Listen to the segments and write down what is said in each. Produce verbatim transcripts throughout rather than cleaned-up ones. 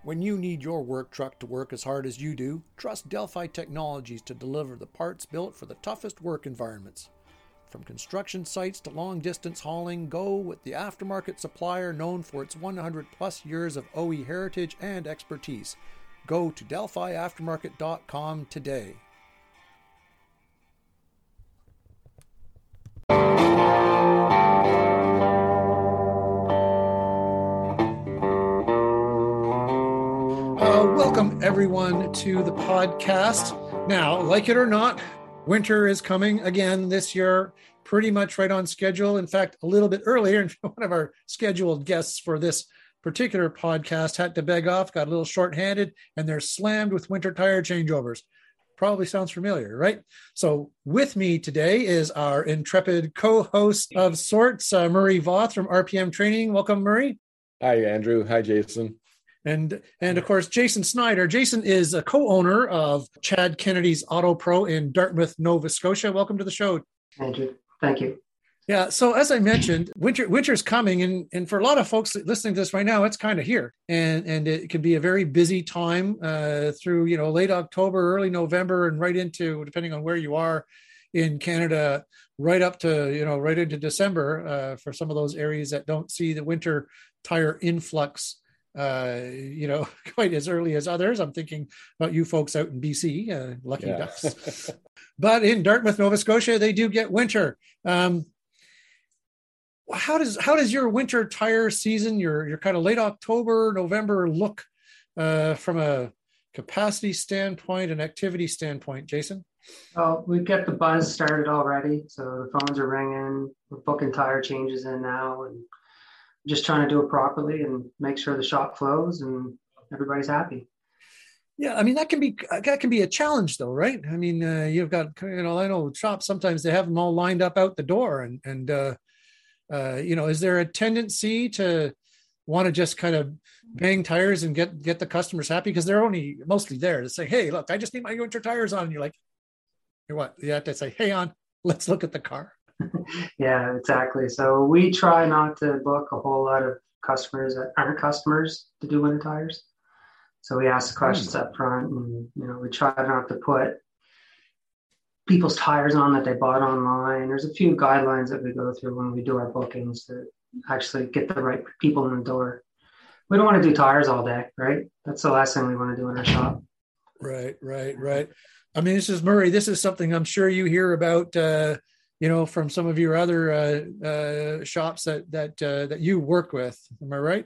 When you need your work truck to work as hard as you do, trust Delphi Technologies to deliver the parts built for the toughest work environments. From construction sites to long-distance hauling, go with the aftermarket supplier known for its one hundred plus years of O E heritage and expertise. Go to delphi aftermarket dot com today. Uh, welcome, everyone, to the podcast. Now, like it or not, winter is coming again this year, pretty much right on schedule. In fact, a little bit earlier. And one of our scheduled guests for this particular podcast had to beg off, got a little short-handed, and they're slammed with winter tire changeovers. Probably sounds familiar, right? So with me today is our intrepid co-host of sorts, uh, Murray Voth from R P M Training. Welcome, Murray. Hi, Andrew. Hi, Jason. And, and of course, Jason Snyder. Jason is a co-owner of Chad Kennedy's Auto Pro in Dartmouth, Nova Scotia. Welcome to the show. Andrew, thank you. Yeah. So as I mentioned, winter winter's coming, and, and for a lot of folks listening to this right now, it's kind of here, and and it can be a very busy time uh, through you know late October, early November, and right into, depending on where you are in Canada, right up to you know right into December uh, for some of those areas that don't see the winter tire influx uh you know quite as early as others. I'm thinking about you folks out in B C, uh, lucky yeah. ducks. But in Dartmouth, Nova Scotia, they do get winter. um how does how does your winter tire season, your your kind of late October, November look uh from a capacity standpoint and activity standpoint, Jason? Well, we've got the buzz started already, so the phones are ringing. We're booking tire changes in now, and just trying to do it properly and make sure the shop flows and everybody's happy. Yeah, I mean, that can be that can be a challenge, though, right? I mean, uh, you've got, you know, I know shops sometimes they have them all lined up out the door, and and uh, uh, you know, is there a tendency to want to just kind of bang tires and get get the customers happy because they're only mostly there to say, hey, look, I just need my winter tires on, and you're like, hey, what? You have to say, hey, on, let's look at the car. Yeah, exactly. So we try not to book a whole lot of customers that aren't customers to do winter tires. So we ask the questions up front, and you know we try not to put people's tires on that they bought online. There's a few guidelines that we go through when we do our bookings to actually get the right people in the door. We don't want to do tires all day, right? That's the last thing we want to do in our shop. Right, right, right. I mean, this is Murray. This is something I'm sure you hear about. Uh, you know, from some of your other uh, uh, shops that that uh, that you work with. Am I right?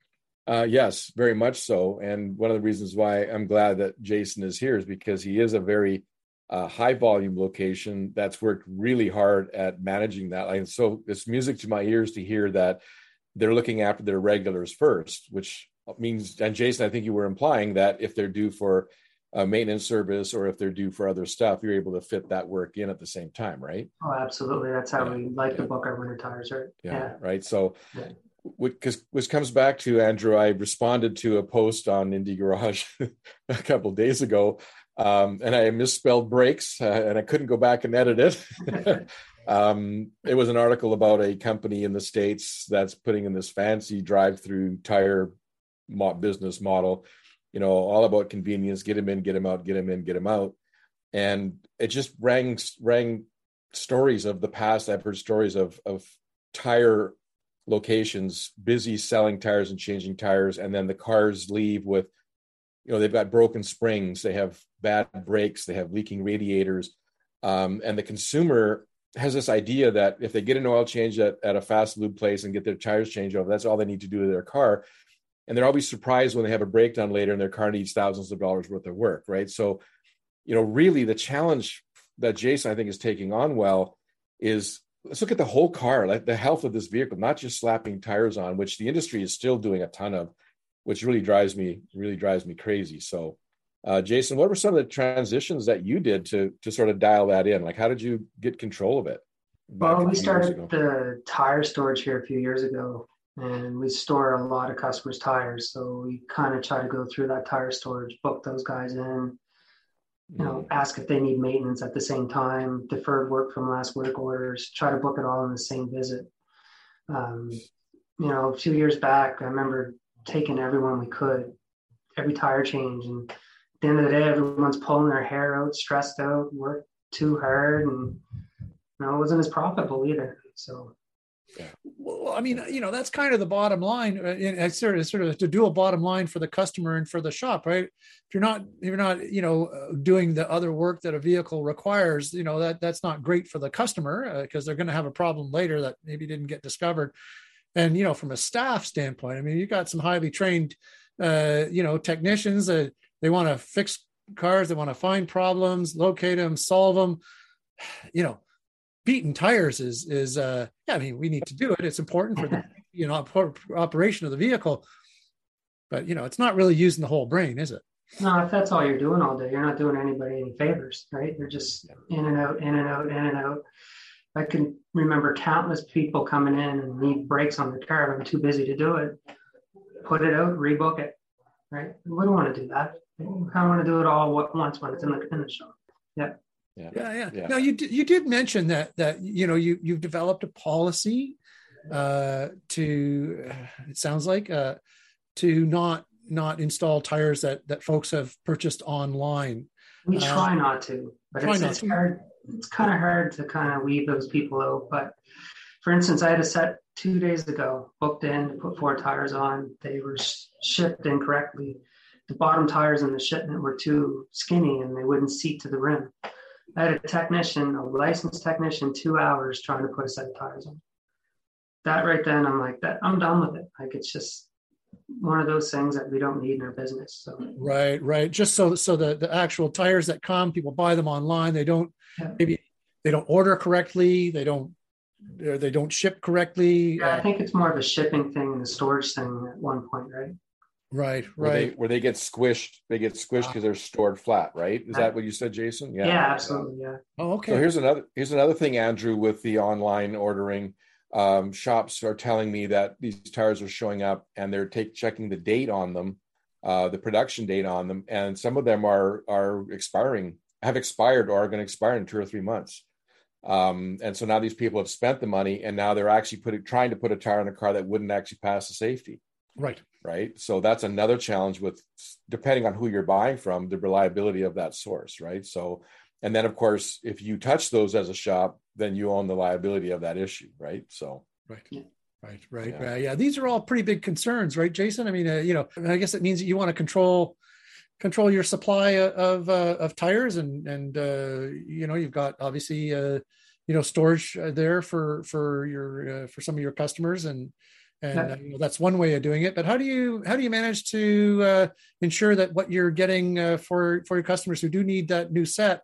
Uh, yes, very much so. And one of the reasons why I'm glad that Jason is here is because he is a very uh, high volume location that's worked really hard at managing that. And so it's music to my ears to hear that they're looking after their regulars first, which means, and Jason, I think you were implying that if they're due for a maintenance service or if they're due for other stuff, you're able to fit that work in at the same time, right? Oh, absolutely. That's how yeah. we like yeah. to book our winter tires, right? Yeah, yeah. right. So, yeah. which, which comes back to, Andrew, I responded to a post on Indie Garage a couple of days ago, um, and I misspelled brakes, uh, and I couldn't go back and edit it. um, it was an article about a company in the States that's putting in this fancy drive-through tire mo- business model, you know, all about convenience, get them in, get them out, get them in, get them out. And it just rang, rang stories of the past. I've heard stories of, of tire locations busy selling tires and changing tires. And then the cars leave with, you know, they've got broken springs, they have bad brakes, they have leaking radiators. Um, and the consumer has this idea that if they get an oil change at, at a fast lube place and get their tires changed over, that's all they need to do to their car. And they're always surprised when they have a breakdown later and their car needs thousands of dollars worth of work, right? So, you know, really the challenge that Jason, I think, is taking on well is let's look at the whole car, like the health of this vehicle, not just slapping tires on, which the industry is still doing a ton of, which really drives me, really drives me crazy. So, uh, Jason, what were some of the transitions that you did to to sort of dial that in? Like, how did you get control of it? Well, we started the tire storage here a few years ago. And we store a lot of customers' tires. So we kind of try to go through that tire storage, book those guys in, you know, ask if they need maintenance at the same time, deferred work from last work orders, try to book it all in the same visit. Um, you know, a few years back, I remember taking everyone we could every tire change. And at the end of the day, everyone's pulling their hair out, stressed out, worked too hard, and you know, it wasn't as profitable either. So. Yeah. Well, I mean, you know, that's kind of the bottom line. It's sort of, sort of to do a bottom line for the customer and for the shop, right? If you're not, if you're not, you know, doing the other work that a vehicle requires, you know, that that's not great for the customer because uh, they're going to have a problem later that maybe didn't get discovered. And, you know, from a staff standpoint, I mean, you got some highly trained, uh, you know, technicians that they want to fix cars, they want to find problems, locate them, solve them, you know. Beating tires is, is uh, yeah, I mean, we need to do it. It's important for the, you know, operation of the vehicle, but, you know, it's not really using the whole brain, is it? No, if that's all you're doing all day, you're not doing anybody any favors, right? You're just in and out, in and out, in and out. I can remember countless people coming in and need brakes on their car. I'm too busy to do it. Put it out, rebook it, right? We don't want to do that. We kind of want to do it all at once when it's in the, in the shop. Yeah. Yeah. yeah, yeah, yeah. Now you did, you did mention that that you know you you've developed a policy uh, to it sounds like uh, to not not install tires that that folks have purchased online. We try uh, not to, but it's, it's to. hard. It's kind of hard to kind of weed those people out. But for instance, I had a set two days ago, booked in to put four tires on. They were shipped incorrectly. The bottom tires in the shipment were too skinny, and they wouldn't seat to the rim. I had a technician, a licensed technician, two hours trying to put a set of tires on. That right then, I'm like, that I'm done with it. Like, it's just one of those things that we don't need in our business. So right, right. Just so so the, the actual tires that come, people buy them online. They don't yeah. maybe they don't order correctly. They don't they don't ship correctly. Yeah, I think it's more of a shipping thing and a storage thing at one point, right? Right, right. Where they, where they get squished, they get squished because they're stored flat, right? Is that what you said, Jason? Yeah, yeah, absolutely, yeah. Oh, okay. So here's another here's another thing, Andrew, with the online ordering. Um, shops are telling me that these tires are showing up and they're take checking the date on them, uh, the production date on them, and some of them are are expiring, have expired, or are going to expire in two or three months. Um, and so now these people have spent the money, and now they're actually putting trying to put a tire in a car that wouldn't actually pass the safety. Right. Right. So that's another challenge with, depending on who you're buying from, the reliability of that source. Right. So, and then of course, if you touch those as a shop, then you own the liability of that issue. Right. So. Right. Right. Right. Yeah. Uh, yeah. These are all pretty big concerns, right, Jason? I mean, uh, you know, I guess it means that you want to control control your supply of uh, of tires, and and uh, you know, you've got obviously uh, you know storage there for for your uh, for some of your customers, and. And uh, you know, that's one way of doing it. But how do you how do you manage to uh, ensure that what you're getting uh, for for your customers who do need that new set?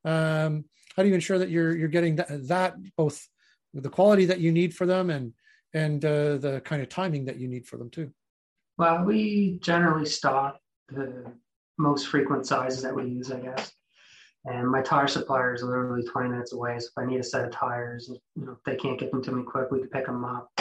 Um, how do you ensure that you're you're getting that, that both the quality that you need for them and and uh, the kind of timing that you need for them too? Well, we generally stock the most frequent sizes that we use, I guess. And my tire supplier is literally twenty minutes away. So if I need a set of tires, you know, if they can't get them to me quick, we can pick them up.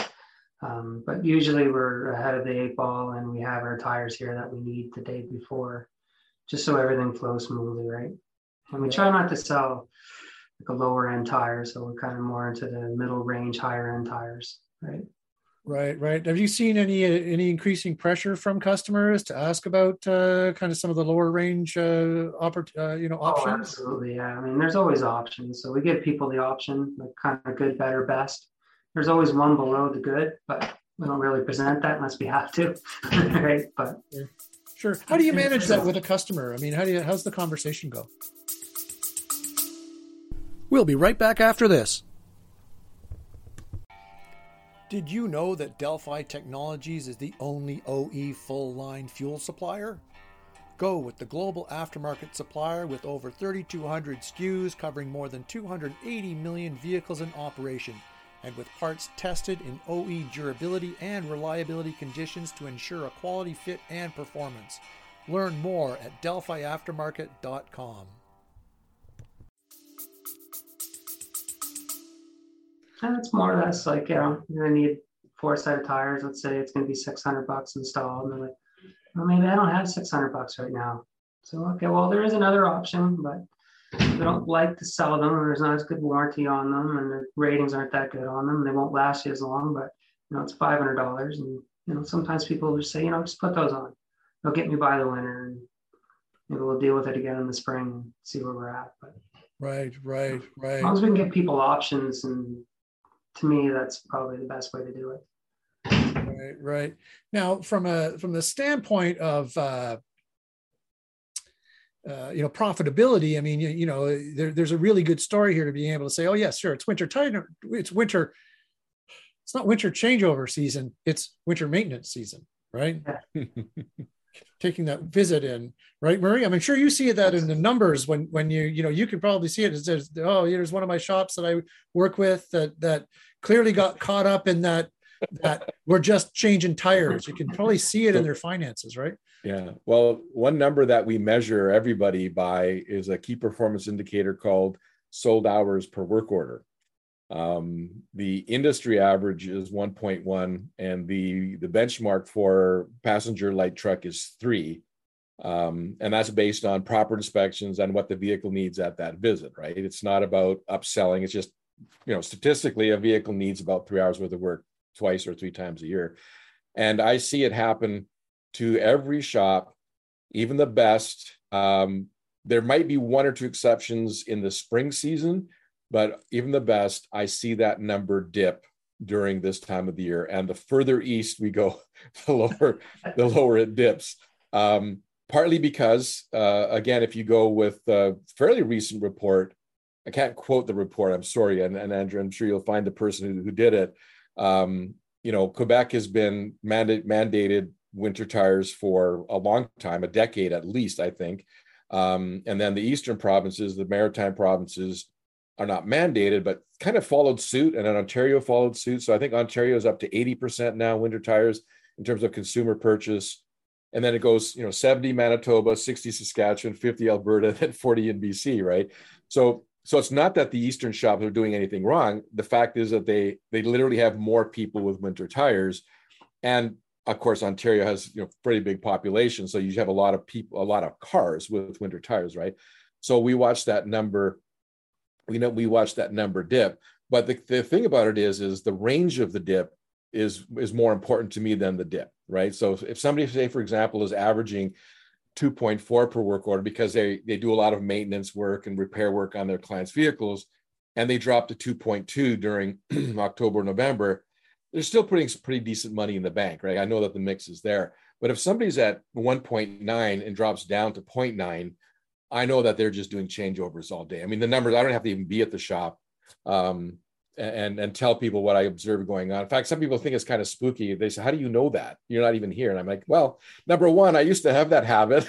Um, but usually we're ahead of the eight ball, and we have our tires here that we need the day before, just so everything flows smoothly, right? And we try not to sell like a lower end tire, so we're kind of more into the middle range, higher end tires, right? Right, right. Have you seen any any increasing pressure from customers to ask about uh, kind of some of the lower range, uh, oppor- uh, you know, options? Oh, absolutely, yeah. I mean, there's always options, so we give people the option, like kind of good, better, best. There's always one below the good, but we don't really present that unless we have to, right? But sure. How do you manage that with a customer? I mean, how do you? How's the conversation go? We'll be right back after this. Did you know that Delphi Technologies is the only O E full-line fuel supplier? Go with the global aftermarket supplier with over thirty-two hundred S K Us covering more than two hundred eighty million vehicles in operation, and with parts tested in O E durability and reliability conditions to ensure a quality fit and performance. Learn more at delphi aftermarket dot com. And it's more or less like, you know, you're going to need four set of tires. Let's say it's going to be six hundred bucks installed. And they're like, well, maybe I don't have six hundred bucks right now. So, okay, well, there is another option, but we don't like to sell them, and there's not as good warranty on them, and the ratings aren't that good on them. They won't last you as long, but, you know, it's five hundred dollars. And, you know, sometimes people just say, you know, just put those on. it'll get me by the winter, and maybe we'll deal with it again in the spring and see where we're at. But right, right, right. As long as we can give people options, and to me, that's probably the best way to do it. Right, right. Now, from a from the standpoint of uh, uh, you know, profitability, I mean, you, you know, there, there's a really good story here to being able to say, oh yes, sure, it's winter tire, it's winter. It's not winter changeover season; it's winter maintenance season, right? Yeah. Taking that visit in, right, Murray? I mean, sure, you see that in the numbers when when you you know you can probably see it. It says, oh, here's one of my shops that I work with that that clearly got caught up in that that we're just changing tires. You can probably see it in their finances, right? Yeah. Well, one number that we measure everybody by is a key performance indicator called sold hours per work order. Um, the industry average is one point one, and the, the benchmark for passenger light truck is three. Um, and that's based on proper inspections and what the vehicle needs at that visit, right? It's not about upselling. It's just, you know, statistically, a vehicle needs about three hours worth of work twice or three times a year. And I see it happen to every shop, even the best. Um, there might be one or two exceptions in the spring season, but even the best, I see that number dip during this time of the year. And the further east we go, the lower, the lower it dips. Um, partly because, uh, again, if you go with a fairly recent report, I can't quote the report, I'm sorry, and, and Andrew, I'm sure you'll find the person who, who did it. Um, you know, Quebec has been mandate, mandated winter tires for a long time, a decade at least, I think. Um, and then the eastern provinces, the maritime provinces, are not mandated, but kind of followed suit, and then Ontario followed suit. So I think Ontario is up to eighty percent now winter tires in terms of consumer purchase. And then it goes, you know, seventy Manitoba, sixty Saskatchewan, fifty Alberta, then forty in B C, right? So so it's not that the eastern shops are doing anything wrong. The fact is that they they literally have more people with winter tires. And of course, Ontario has, you know, pretty big population. So you have a lot of people, a lot of cars with winter tires, right? So we watch that number. We know we watch that number dip, but the, the thing about it is, is the range of the dip is, is more important to me than the dip, right? So if somebody, say, for example, is averaging two point four per work order because they, they do a lot of maintenance work and repair work on their clients' vehicles, and they drop to two point two during October, November, they're still putting some pretty decent money in the bank, right? I know that the mix is there, but if somebody's at one point nine and drops down to zero point nine, I know that they're just doing changeovers all day. I mean, the numbers, I don't have to even be at the shop um, and, and tell people what I observe going on. In fact, some people think it's kind of spooky. They say, how do you know that? You're not even here. And I'm like, well, number one, I used to have that habit.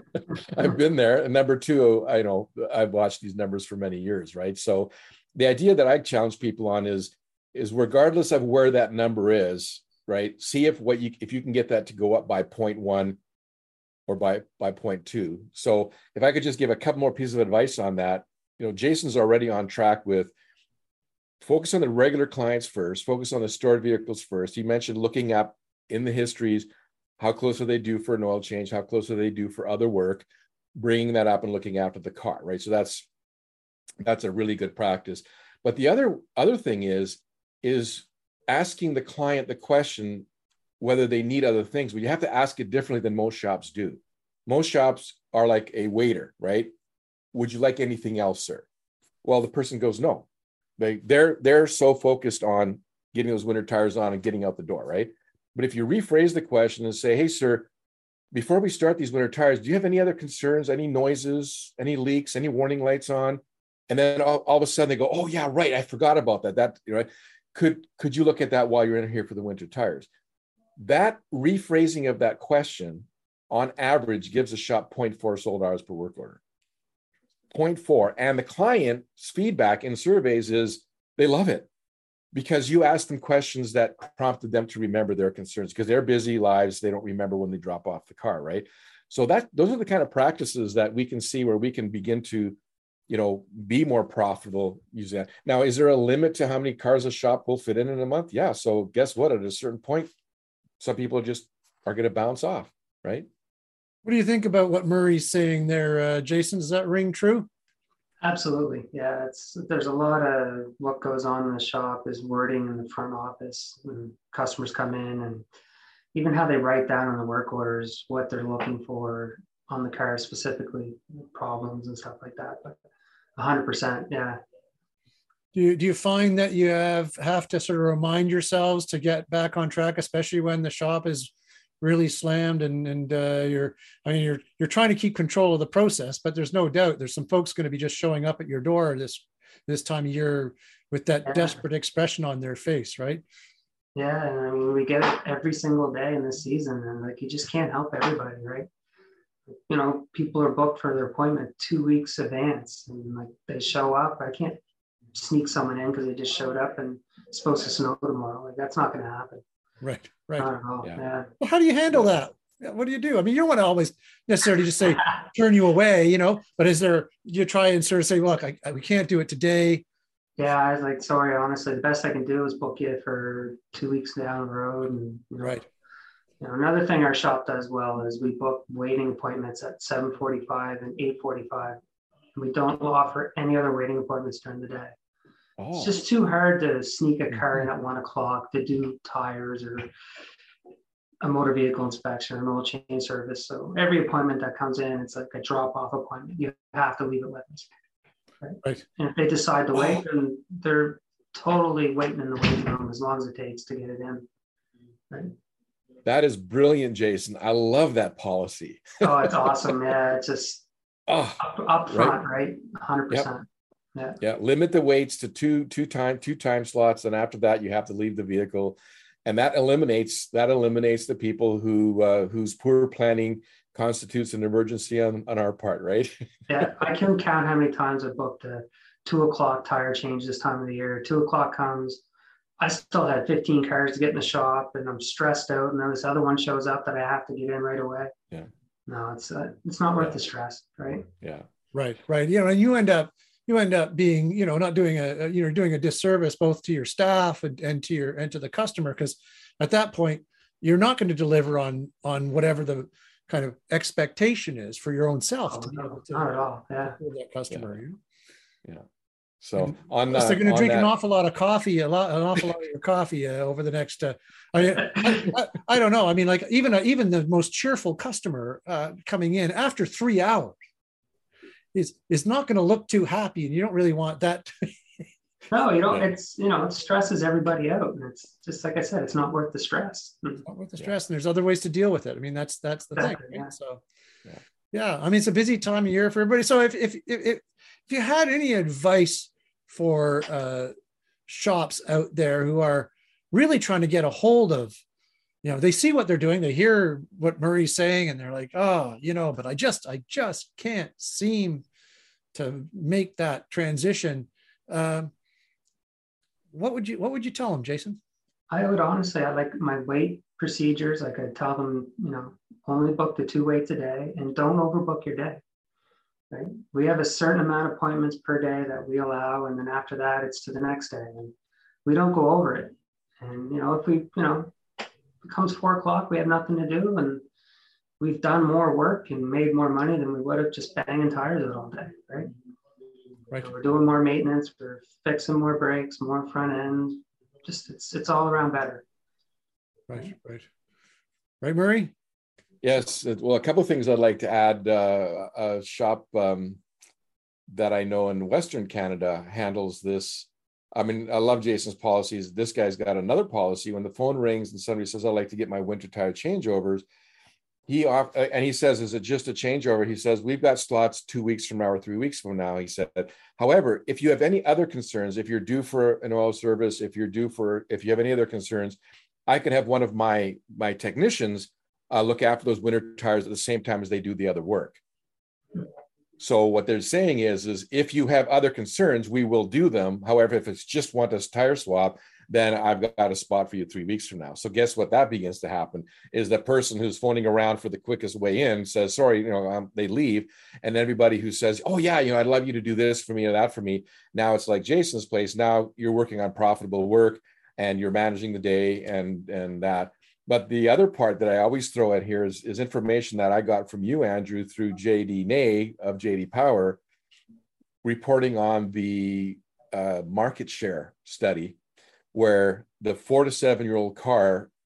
I've been there. And number two, I know I've watched these numbers for many years, right? So the idea that I challenge people on is, is regardless of where that number is, right? See if what you, if you can get that to go up by zero point one or by, by zero point two. So if I could just give a couple more pieces of advice on that, you know, Jason's already on track with focus on the regular clients first, focus on the stored vehicles first. He mentioned looking up in the histories, how close are they due for an oil change? How close are they due for other work? Bringing that up and looking after the car, right? So that's, that's a really good practice. But the other, other thing is, is asking the client the question, whether they need other things, but you have to ask it differently than most shops do. Most shops are like a waiter, right? Would you like anything else, sir? Well, the person goes, no. They, they're, they're so focused on getting those winter tires on and getting out the door, right? But if you rephrase the question and say, hey, sir, before we start these winter tires, do you have any other concerns, any noises, any leaks, any warning lights on? And then all, all of a sudden they go, oh yeah, right, I forgot about that. That, you know, could, could you look at that while you're in here for the winter tires? That rephrasing of that question on average gives a shop zero point four sold hours per work order. zero point four. And the client's feedback in surveys is they love it because you ask them questions that prompted them to remember their concerns because they're busy lives. They don't remember when they drop off the car, right? So that those are the kind of practices that we can see where we can begin to, you know, be more profitable using that. Now, is there a limit to how many cars a shop will fit in in a month? Yeah. So guess what? At a certain point, some people just are going to bounce off, right? What do you think about what Murray's saying there, uh, Jason? Does that ring true? Absolutely. Yeah, it's there's a lot of what goes on in the shop is wording in the front office when customers come in and even how they write down on the work orders what they're looking for on the car specifically, problems and stuff like that. But one hundred percent, yeah. Do you, do you find that you have, have to sort of remind yourselves to get back on track, especially when the shop is really slammed and, and uh, you're, I mean, you're, you're trying to keep control of the process, but there's no doubt there's some folks going to be just showing up at your door this, this time of year with that Yeah. desperate expression on their face, right? Yeah, and I mean, we get it every single day in this season, and like, you just can't help everybody, right? You know, people are booked for their appointment two weeks advance, and like they show up. I can't sneak someone in because they just showed up and it's supposed to snow tomorrow. Like, that's not going to happen. Right, right. Not at all. Yeah. Yeah. Well, how do you handle that? What do you do? I mean, you don't want to always necessarily just say, turn you away, you know, but is there, you try and sort of say, look, I, I, we can't do it today. Yeah, I was like, sorry, honestly, the best I can do is book you for two weeks down the road. And you know, Right. You know, another thing our shop does well is we book waiting appointments at seven forty-five and eight forty-five. We don't offer any other waiting appointments during the day. Oh, It's just too hard to sneak a car in at one o'clock to do tires or a motor vehicle inspection or an oil change service. So every appointment that comes in, it's like a drop-off appointment. You have to leave it with us. Right? Right. And if they decide to wait, Oh. then they're totally waiting in the waiting room as long as it takes to get it in. Right? that is brilliant, Jason. I love that policy. Oh, it's awesome. Yeah, it's just Oh, up, up front, right? one hundred percent. Yeah. yeah. Limit the weights to two, two time, two time slots. And after that, you have to leave the vehicle. And that eliminates, that eliminates the people who, uh, whose poor planning constitutes an emergency on, on our part, right? Yeah, I can count how many times I've booked a two o'clock tire change this time of the year. Two o'clock comes, I still had fifteen cars to get in the shop, and I'm stressed out. And then this other one shows up that I have to get in right away. Yeah. No, it's uh, it's not worth Yeah. the stress, right? Yeah. Right. Right. You know, and you end up, you end up being, you know, not doing a, you know, doing a disservice both to your staff and, and to your, and to the customer. Cause at that point, you're not going to deliver on, on whatever the kind of expectation is for your own self Oh, to be no, able to not at all. Yeah. serve that customer. You know? Yeah. So And on Plus, that, they're going to on drink that, an awful lot of coffee, a lot, an awful lot of your coffee uh, over the next. Uh, I, I, I, I don't know. I mean, like even uh, even the most cheerful customer uh, coming in after three hours is is not going to look too happy, and you don't really want that. No, you don't. Yeah. It's, you know, it stresses everybody out, and it's just like I said, it's not worth the stress. Not worth the stress, and there's other ways to deal with it. I mean, that's that's the Exactly, thing. Right? yeah. So, Yeah. yeah, I mean, it's a busy time of year for everybody. So, if if if, if you had any advice for uh, shops out there who are really trying to get a hold of, you know, they see what they're doing, they hear what Murray's saying, and they're like, oh, you know, but I just, I just can't seem to make that transition. Um, what would you, what would you tell them, Jason? I would honestly, I like my weight procedures. Like I tell them, you know, only book the two weights a day and don't overbook your day. Right? We have a certain amount of appointments per day that we allow, and then after that, it's to the next day, and we don't go over it. And you know, if we, you know, it comes four o'clock, we have nothing to do, and we've done more work and made more money than we would have just banging tires out all day, right? Right. So we're doing more maintenance, we're fixing more brakes, more front end. Just it's it's all around better. Right, right, right, Murray. yes. Well, a couple of things I'd like to add. Uh, a shop um, that I know in Western Canada handles this. I mean, I love Jason's policies. This guy's got another policy. When the phone rings and somebody says, I'd like to get my winter tire changeovers, he off and he says, is it just a changeover? He says, we've got slots two weeks from now or three weeks from now. He said, however, if you have any other concerns, if you're due for an oil service, if you're due for, if you have any other concerns, I could have one of my, my technicians uh, look after those winter tires at the same time as they do the other work. So what they're saying is, is if you have other concerns, we will do them. However, if it's just want a tire swap, then I've got a spot for you three weeks from now. So guess what that begins to happen is the person who's phoning around for the quickest way in says, sorry, you know, um, they leave. And everybody who says, oh yeah, you know, I'd love you to do this for me or that for me. Now it's like Jason's place. Now you're working on profitable work and you're managing the day and, and that. But the other part that I always throw at here is, is information that I got from you, Andrew, through J D Nay of J D Power, reporting on the uh, market share study, where the four to seven year old car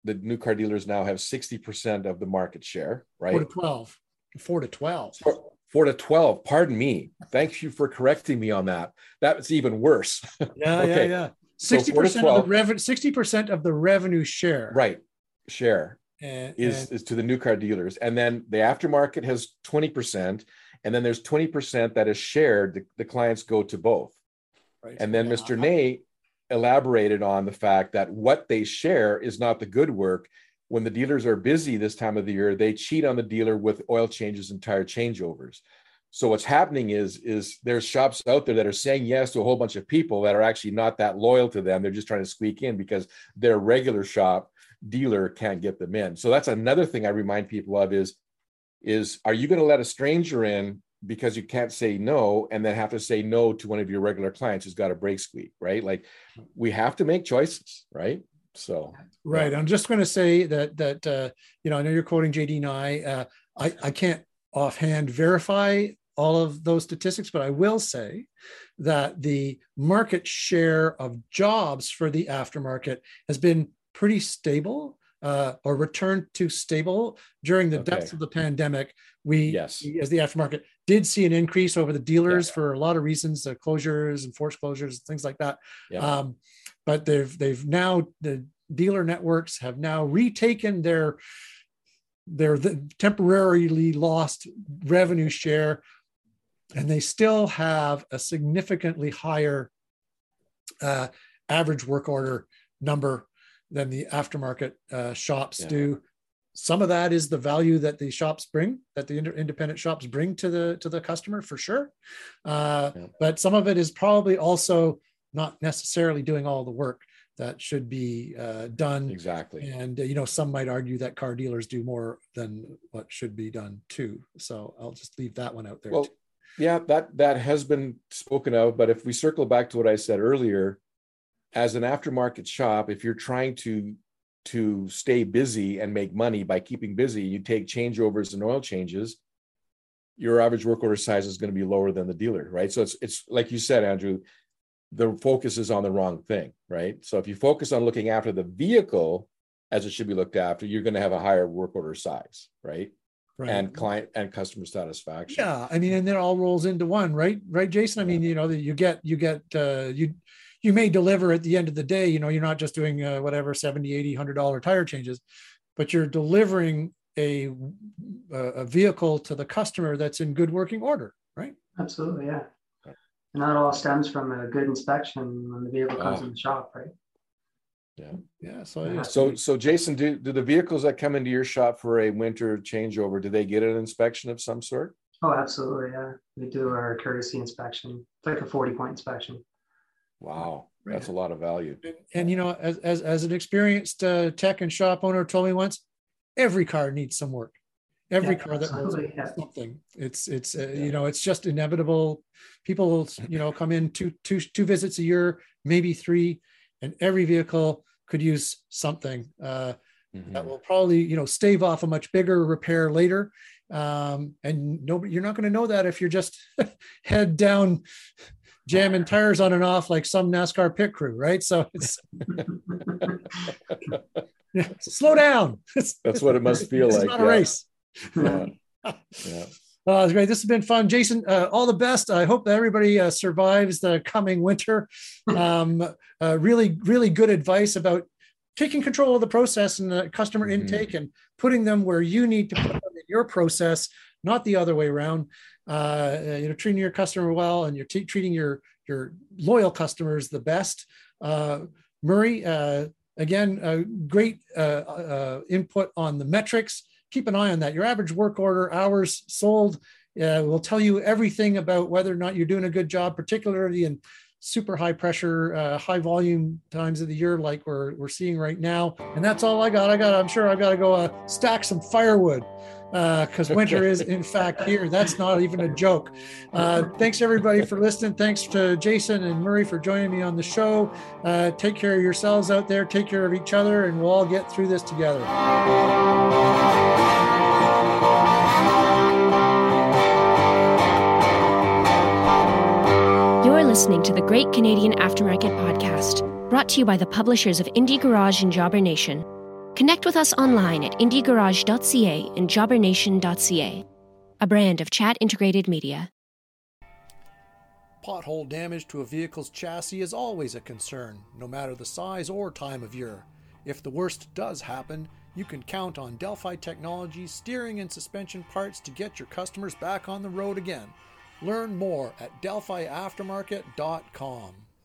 the new car dealers now have sixty percent of the market share, right? Four to twelve. Four to twelve. Four, four to twelve. Pardon me. Thank you for correcting me on that. That's even worse. Yeah, okay. yeah, yeah. Sixty so percent of the revenue. Sixty percent of the revenue share. Right. Share and, is and, is to the new car dealers, and then the aftermarket has twenty percent, and then there's twenty percent that is shared. The, the clients go to both. Right. And then yeah. Mister Ney elaborated on the fact that what they share is not the good work. When the dealers are busy this time of the year, they cheat on the dealer with oil changes and tire changeovers. So what's happening is, is there's shops out there that are saying yes to a whole bunch of people that are actually not that loyal to them. They're just trying to squeak in because their regular shop dealer can't get them in. So that's another thing I remind people of is, is are you going to let a stranger in because you can't say no and then have to say no to one of your regular clients who's got a brake squeak, right? Like we have to make choices, right? So right. Yeah. I'm just going to say that that uh, you know, I know you're quoting J D Nye. Uh, I I can't offhand verify all of those statistics, but I will say that the market share of jobs for the aftermarket has been pretty stable uh, or returned to stable during the okay. depths of the pandemic. We, yes. we, as the aftermarket, did see an increase over the dealers yeah. for a lot of reasons, uh, closures and forced closures, things like that. Yeah. Um, but they've they've now the dealer networks have now retaken their their the temporarily lost revenue share, and they still have a significantly higher uh, average work order number than the aftermarket uh, shops yeah. do. Some of that is the value that the shops bring, that the independent shops bring to the to the customer, for sure. Uh, yeah. But some of it is probably also not necessarily doing all the work that should be uh, done. Exactly. And, uh, you know, some might argue that car dealers do more than what should be done too. So I'll just leave that one out there. Well, too. yeah, that, that has been spoken of, but if we circle back to what I said earlier, as an aftermarket shop, if you're trying to, to stay busy and make money by keeping busy, you take changeovers and oil changes, your average work order size is going to be lower than the dealer, right? So it's, it's like you said, Andrew, the focus is on the wrong thing, right? So if you focus on looking after the vehicle as it should be looked after, you're going to have a higher work order size, right? Right. And client and customer satisfaction. Yeah, I mean, and it all rolls into one, right? Right, Jason. I mean, you know, you get you get uh, you you may deliver at the end of the day. You know, you're not just doing uh, whatever seventy, eighty, one hundred dollar tire changes, but you're delivering a a vehicle to the customer that's in good working order, right? Absolutely, yeah. And that all stems from a good inspection when the vehicle comes oh. in the shop, right? Yeah. Yeah. So, yeah. so, so Jason, do, do the vehicles that come into your shop for a winter changeover, do they get an inspection of some sort? Oh, absolutely. Yeah. We do our courtesy inspection. It's like a forty point inspection. Wow. That's a lot of value. And, and you know, as, as, as an experienced uh, tech and shop owner told me once, every car needs some work. Every yeah, car that runs yeah. something. It's, it's, uh, yeah. you know, it's just inevitable. People, you know, come in two, two, two visits a year, maybe three, and every vehicle could use something uh, mm-hmm. that will probably, you know, stave off a much bigger repair later. Um, and nobody, you're not going to know that if you're just head down, jamming tires on and off like some NASCAR pit crew, right? So it's yeah, slow down. That's what it must feel it's like. It's not yeah. a race. Yeah. yeah. Oh, it's great. This has been fun. Jason, uh, all the best. I hope that everybody uh, survives the coming winter. Um, uh, really, really good advice about taking control of the process and the customer mm-hmm. intake and putting them where you need to put them in your process, not the other way around. Uh, you know, treating your customer well and you're t- treating your, your loyal customers the best. Uh, Murray, uh, again, uh, great uh, uh, input on the metrics. Keep an eye on that. Your average work order, hours sold, uh, will tell you everything about whether or not you're doing a good job, particularly in super high pressure, uh, high volume times of the year like we're we're seeing right now. And that's all I got. I got. I'm sure I've got to go uh, stack some firewood because uh, winter is in fact here. That's not even a joke. Uh, thanks everybody for listening. Thanks to Jason and Murray for joining me on the show. Uh, take care of yourselves out there. Take care of each other, and we'll all get through this together. You're listening to the Great Canadian Aftermarket Podcast, brought to you by the publishers of Indie Garage and Jobber Nation. Connect with us online at indie garage dot c a and jobber nation dot c a, a brand of Chat Integrated Media. Pothole damage to a vehicle's chassis is always a concern, no matter the size or time of year. If the worst does happen, you can count on Delphi Technologies steering and suspension parts to get your customers back on the road again. Learn more at delphi aftermarket dot com.